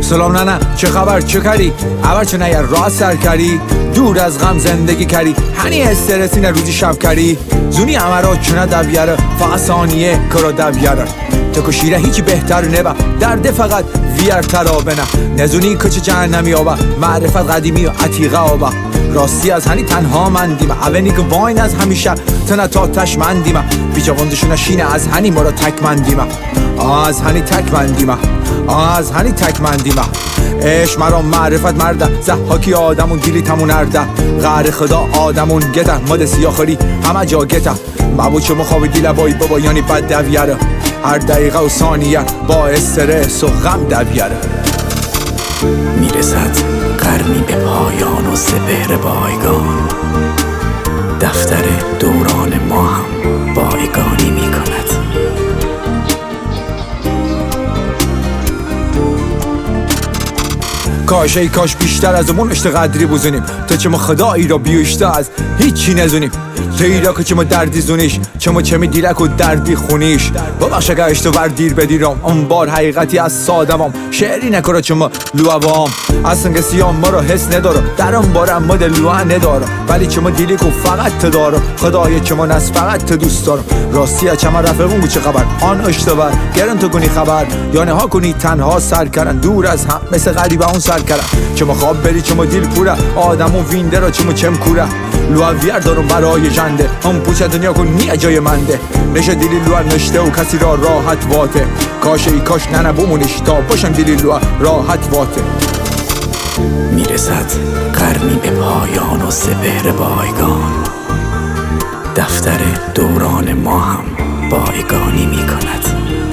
سلام نه چه خبر چه کردی اول چه نیر راه سر کردی دور از غم زندگی کردی هنی استرسی نه روزی شب کردی زونی همه را چونه دویاره فقط ثانیه کرا دویاره تو کشیره هیچی بهتر نبا درده فقط ویر ترابه نه نزونی کچه جهنمی آبا معرفت قدیمی و عتیقه آبا راستی از هنی تنها من دیمه اونی که واین از همیشه تنه تا تش من دیمه بیچه وندشونه شینه از هنی مرا تک من دیمه از هنی تک من دیمه از هنی تک من دیمه عشق مرا معرفت مرده زحاکی آدمون گیری تمون ارده غر خدا آدمون گته مد سیاخری همه جا گته مبود شما خواب دیل بای بابا یعنی بد دویره هر دقیقه و ثانیه با استرس و غم دویره میرسد قرنی به پایان و سپهر بایگان دفتر دوران ما هم بایگانی میکند کاش ای کاش بیشتر از امون اشت قدری بزنیم تا چه ما خدایی را بیشتر از هیچی نزونیم تا ایرا که چه ما دردی زونیش چه ما چه می دیرک و دردی خونیش با بخش اگه اشتو ور دیر بدیرم اون بار حقیقتی از سادمام شعری نکره چه ما لووام اصلا کسی هم ما را حس نداره در اون بارم ما دل لوه نداره ولی چه ما دیلی که فقط تداره خدای چه ما نس فقط دوست دارم راستی چه ما رفقون بود چه خبر آن اشتبار گرن تو کنی خبر یانه ها کنی تنها سر کردن دور از هم مثل غریبه اون سر کردن چه ما خواب بری چه ما دیل پوره آدمو وینده را چه ما چم کوره لوه ویر دارم برای جنده هم پوچه دنیا کن نیه جای منده نشه دیلی لوه نشته و کسی را راحت واته کاش ای کاش ننه بمونیش تا باشم دیلی لوه راحت واته میرسد قرنی به پایان و سپهر بایگان دفتر دوران ما هم بایگانی میکند